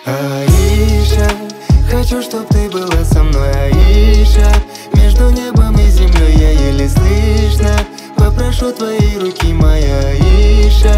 Аиша, хочу, чтоб ты была со мной, Аиша. Между небом и землей я еле слышно попрошу твои руки, моя Аиша.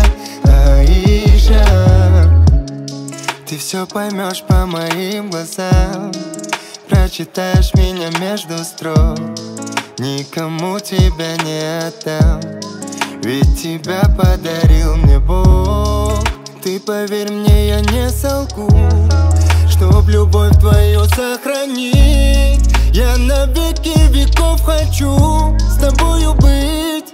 Аиша, ты все поймешь по моим глазам, прочитаешь меня между строк. Никому тебя не отдам, ведь тебя подарил мне Бог. Ты поверь мне, я не солгу, чтоб любовь твою сохранить. Я на веки веков хочу с тобою быть.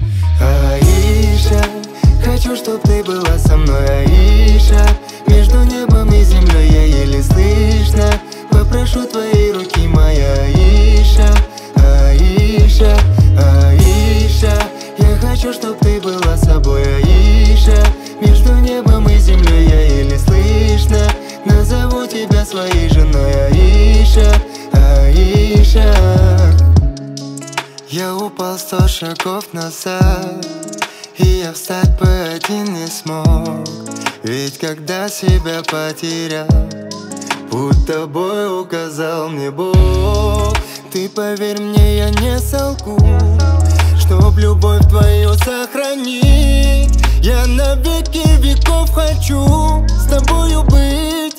Аиша, хочу, чтоб ты была со мной, Аиша. Между небом и землей я еле слышно попрошу твои руки, моя Аиша. Аиша, Аиша, я хочу, чтоб ты была собой, Аиша. Между небом и землей я еле слышно назову тебя своей женой, Аиша. Аиша, я упал 100 шагов назад, и я встать бы один не смог. Ведь когда себя потерял, путь тобой указал мне Бог. Ты поверь мне, я не солгу, чтоб любовь твою сохранить. Я на веки веков хочу с тобою быть.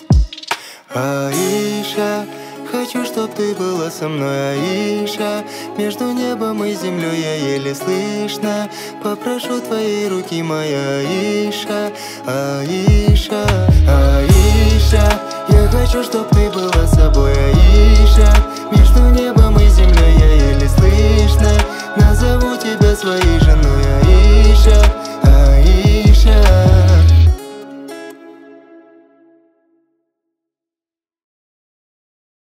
Аиша, хочу, чтоб ты была со мной, Аиша. Между небом и землей я еле слышно попрошу твои руки, моя Аиша. Аиша, Аиша, я хочу, чтоб ты была собой, Аиша. Между небом